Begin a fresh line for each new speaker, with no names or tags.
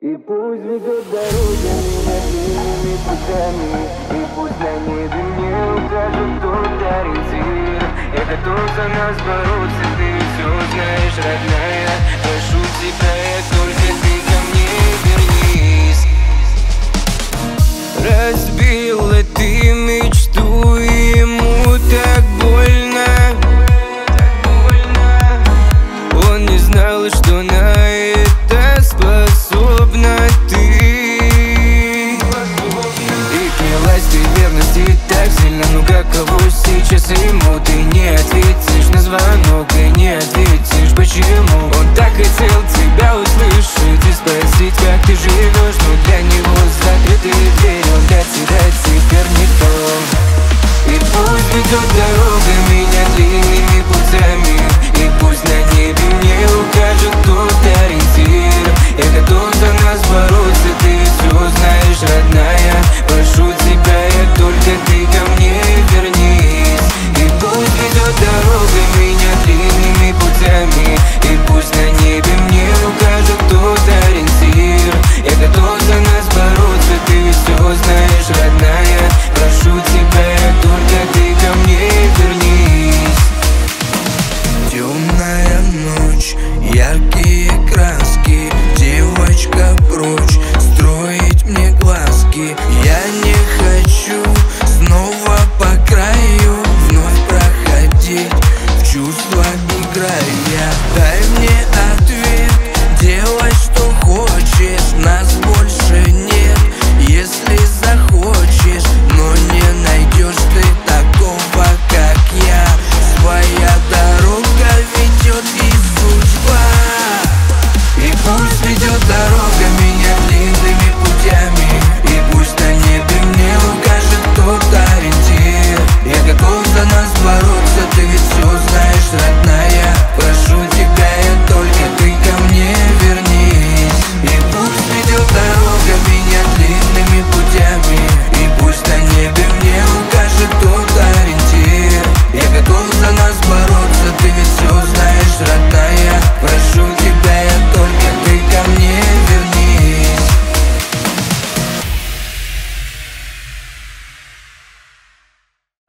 И пусть ведет дорога меня длинными путями, и пусть на небе мне укажет тот ориентир. Я готов за нас бороться, ты все знаешь, родная. Прошу тебя, только ты ко мне вернись. Разбила ты мечту, и ему так больно. Он не знал, что на это способна ты. И клялась ты верности так сильно, ну каково сейчас ему? Ты не ответишь на звонок, ты не ответишь, почему? Он так хотел тебя услышать и спросить, как ты живешь, но для него закрытые двери, он для тебя теперь никто. И пусть ведет дорога меня длинными путями, и пусть на небе мне укажет тот ориентир. Я готов